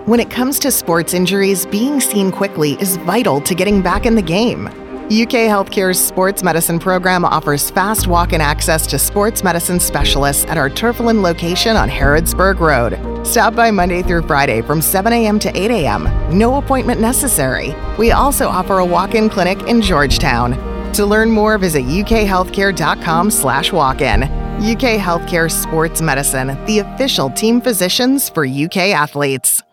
When it comes to sports injuries, being seen quickly is vital to getting back in the game. UK Healthcare's sports medicine program offers fast walk-in access to sports medicine specialists at our Turflin location on Harrodsburg Road. Stop by Monday through Friday from 7 a.m. to 8 a.m. No appointment necessary. We also offer a walk-in clinic in Georgetown. To learn more, visit ukhealthcare.com/walk-in. UK Healthcare Sports Medicine, the official team physicians for UK athletes.